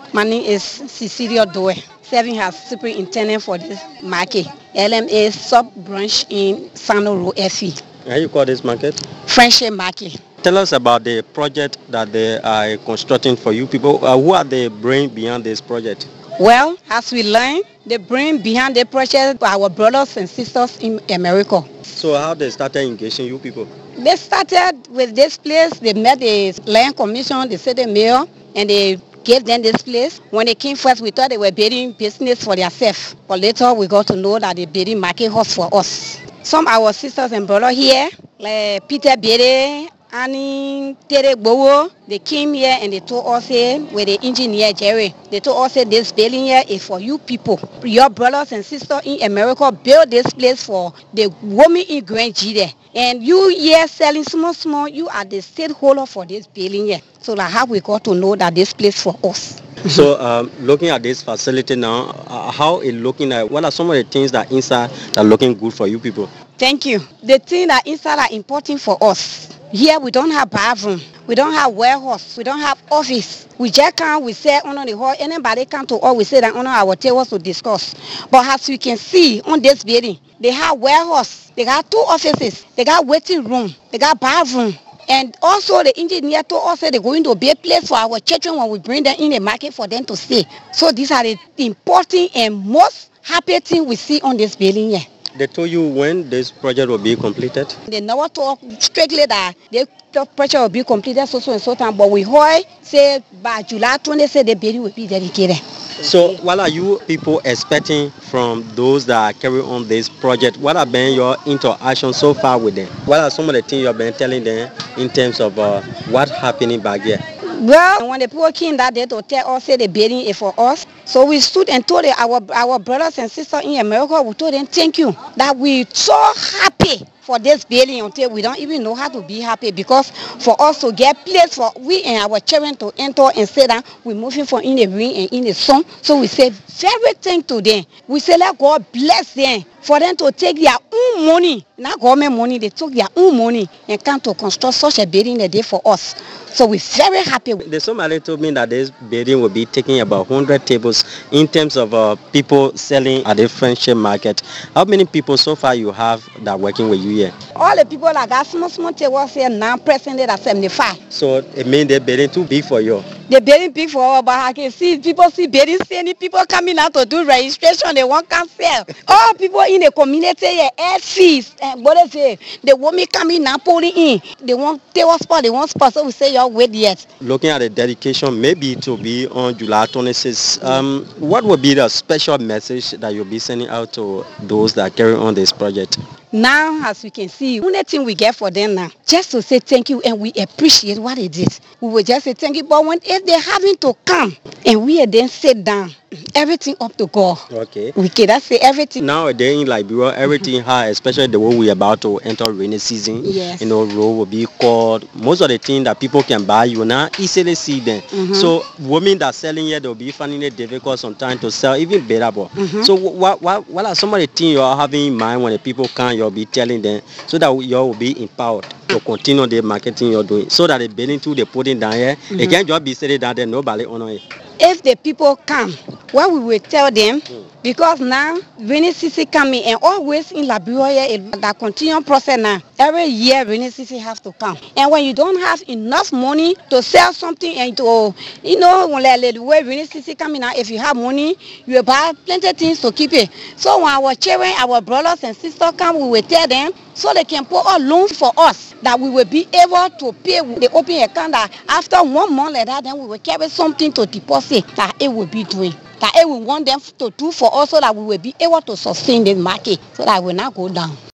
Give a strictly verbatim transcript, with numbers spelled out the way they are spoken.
My name is Cecilia Doe, serving as superintendent for this market, L M A sub-branch in Sano Road, F E. How you call this market? Friendship Market. Tell us about the project that they are constructing for you people. Uh, who are the brain behind this project? Well, as we learn, the brain behind the project are our brothers and sisters in America. So how they started engaging you people? They started with this place. They met the land commission, the city mayor, and they gave them this place. When they came first, we thought they were building business for themselves. But later, we got to know that they're building market house for us. Some of our sisters and brothers here, like Peter Bede, Annie Tere Bowo, they came here and they told us here with the engineer Jerry. They told us that this building here is for you people. Your brothers and sisters in America build this place for the women in Grand G there. And you here selling small, small, you are the stakeholder for this building here. So like how we got to know that this place for us. So um, looking at this facility now, uh, how it looking at, what are some of the things that inside that are looking good for you people? Thank you. The things that inside are important for us. Here we don't have bathroom, we don't have warehouse, we don't have office. We just come, we say on the hall, anybody come to us, we say that on our tables to discuss. But as you can see on this building, they have warehouse, they got two offices, they got waiting room, they got bathroom. And also the engineer told us that they're going to be a place for our children when we bring them in the market for them to stay. So these are the important and most happy thing we see on this building here. They told you when this project will be completed? They never talk strictly that the project will be completed so so and so time, but we heard say by July twentieth, say the building will be dedicated. So what are you people expecting from those that carry on this project? What have been your interaction so far with them? What are some of the things you have been telling them in terms of uh, what's happening back here? Well, when the people came that day to tell us say the building is for us, so we stood and told them, our our brothers and sisters in America, we told them thank you, that we so happy for this building until we don't even know how to be happy, because for us to get place for we and our children to enter and say that we're moving from in the rain and in the sun. So we say very thank to them. We say let God bless them for them to take their own money, not government money, they took their own money and come to construct such a building a day for us. So we're very happy. There's somebody told me that this building will be taking about one hundred tables in terms of uh, people selling at the Friendship Market. How many people so far you have that are working with you here? All the people that got small, small tables here now presently at seventy-five. So it means the building too big for you? The building big for us, but I can see people see building, see any people coming out to do registration, they want to sell. All people in the community here, air fees, and what they say, the women coming now pulling in, they want table spot, they want spot, so we say y'all wait yet. Looking at the dedication, maybe it will be on July twenty-sixth. Um, what will be the special message that you'll be sending out to those that carry on this project? Now, as we can see, the only thing we get for them now, just to say thank you and we appreciate what they did. We will just say thank you, but when if they're having to come and we then sit down, everything up to God. Okay. We cannot say everything. Nowadays in Liberia, everything high, especially the way we're about to enter rainy season. Yes. You know, road will be cold. Most of the things that people can buy, you now easily see them. Mm-hmm. So women that selling here, they'll be finding it difficult sometimes to sell, even better. Mm-hmm. So what, what, what are some of the things you're having in mind when the people come, you'll be telling them so that you will be empowered to continue the marketing you're doing, so that the building too, they put it down here. Mm-hmm. They can't just be sitting down there, nobody honor it. If the people come, what we will tell them, mm. because now rainy season coming and always in Liberia that continuous process now. Every year rainy season has to come, and when you don't have enough money to sell something and to, you know, when the way rainy season coming now, if you have money, you buy plenty of things to keep it. So when our children, our brothers and sisters come, we will tell them so they can put a loan for us that we will be able to pay the open account. That after one month like that, then we will carry something to deposit that it will be doing. That it will want them to do for us so that we will be able to sustain the market so that it will not go down.